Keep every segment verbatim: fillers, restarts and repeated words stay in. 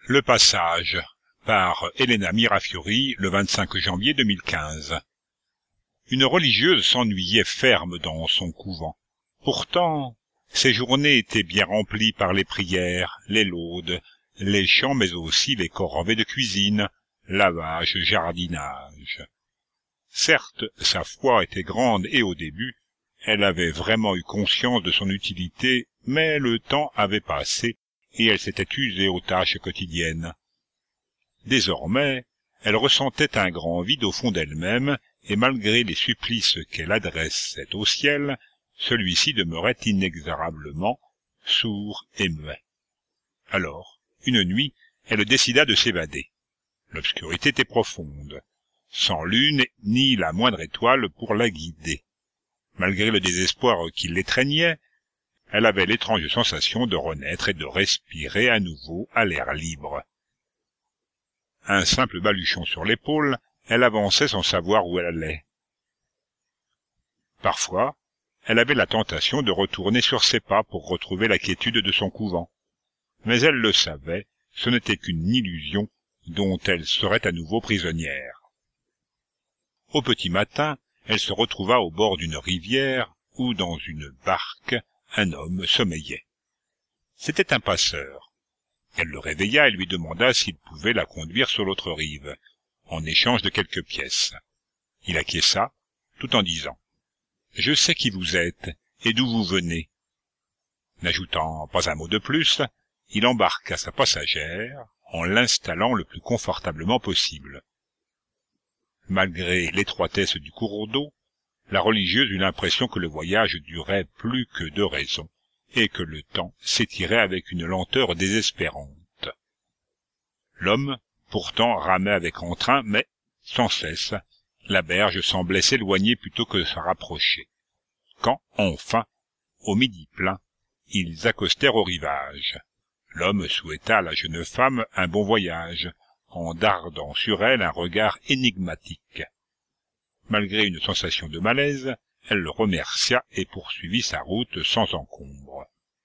Le passage, par Elena Mirafiori, le vingt-cinq janvier deux mille quinze. Une religieuse s'ennuyait ferme dans son couvent. Pourtant, ses journées étaient bien remplies par les prières, les laudes, les chants, mais aussi les corvées de cuisine, lavage, jardinage. Certes, sa foi était grande et au début, elle avait vraiment eu conscience de son utilité, mais le temps avait passé et elle s'était usée aux tâches quotidiennes. Désormais, elle ressentait un grand vide au fond d'elle-même, et malgré les supplices qu'elle adressait au ciel, celui-ci demeurait inexorablement sourd et muet. Alors, une nuit, elle décida de s'évader. L'obscurité était profonde, sans lune ni la moindre étoile pour la guider. Malgré le désespoir qui l'étreignait, elle avait l'étrange sensation de renaître et de respirer à nouveau à l'air libre. Un simple baluchon sur l'épaule, elle avançait sans savoir où elle allait. Parfois, elle avait la tentation de retourner sur ses pas pour retrouver la quiétude de son couvent. Mais elle le savait, ce n'était qu'une illusion dont elle serait à nouveau prisonnière. Au petit matin, elle se retrouva au bord d'une rivière où, dans une barque, un homme sommeillait. C'était un passeur. Elle le réveilla et lui demanda s'il pouvait la conduire sur l'autre rive, en échange de quelques pièces. Il acquiesça, tout en disant « Je sais qui vous êtes et d'où vous venez ». N'ajoutant pas un mot de plus, il embarqua sa passagère en l'installant le plus confortablement possible. Malgré l'étroitesse du cours d'eau, la religieuse eut l'impression que le voyage durait plus que de raison, et que le temps s'étirait avec une lenteur désespérante. L'homme, pourtant, ramait avec entrain, mais, sans cesse, la berge semblait s'éloigner plutôt que de se rapprocher. Quand, enfin, au midi plein, ils accostèrent au rivage. L'homme souhaita à la jeune femme un bon voyage, en dardant sur elle un regard énigmatique. Malgré une sensation de malaise, elle le remercia et poursuivit sa route sans encombre.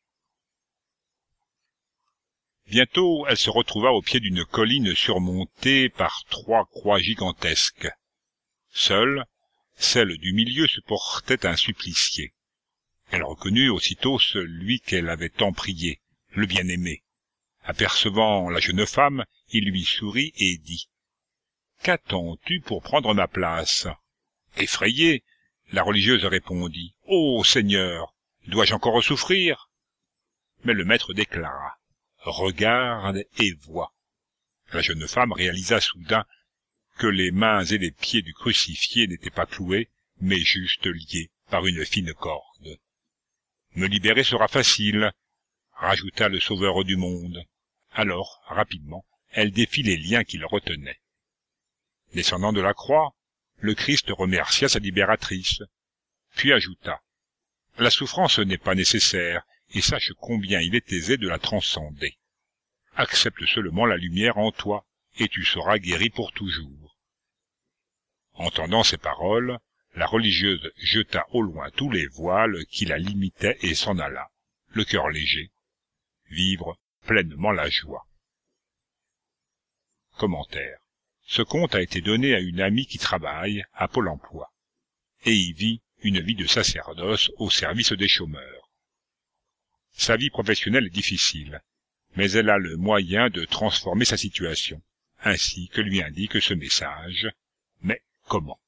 Bientôt, elle se retrouva au pied d'une colline surmontée par trois croix gigantesques. Seule, celle du milieu supportait un supplicié. Elle reconnut aussitôt celui qu'elle avait tant prié, le bien-aimé. Apercevant la jeune femme, il lui sourit et dit « Qu'attends-tu pour prendre ma place ?» Effrayée, la religieuse répondit « Ô Seigneur, dois-je encore souffrir ?» Mais le maître déclara « Regarde et vois ». La jeune femme réalisa soudain que les mains et les pieds du crucifié n'étaient pas cloués, mais juste liés par une fine corde. « Me libérer sera facile », rajouta le sauveur du monde. Alors, rapidement, elle défit les liens qui le retenaient. Descendant de la croix, le Christ remercia sa libératrice, puis ajouta « La souffrance n'est pas nécessaire, et sache combien il est aisé de la transcender. Accepte seulement la lumière en toi, et tu seras guéri pour toujours. » Entendant ces paroles, la religieuse jeta au loin tous les voiles qui la limitaient et s'en alla, le cœur léger, vivre pleinement la joie. Commentaire. Ce conte a été donné à une amie qui travaille à Pôle emploi et y vit une vie de sacerdoce au service des chômeurs. Sa vie professionnelle est difficile, mais elle a le moyen de transformer sa situation, ainsi que lui indique ce message. Mais comment?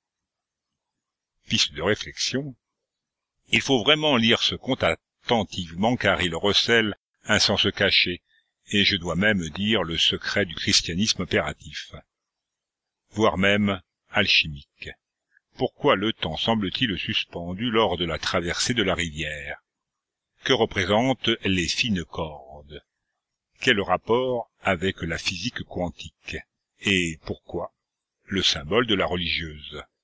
Piste de réflexion. Il faut vraiment lire ce conte attentivement car il recèle un sens caché, et je dois même dire le secret du christianisme opératif, voire même alchimique. Pourquoi le temps semble-t-il suspendu lors de la traversée de la rivière? Que représentent les fines cordes? Quel rapport avec la physique quantique? Et pourquoi le symbole de la religieuse?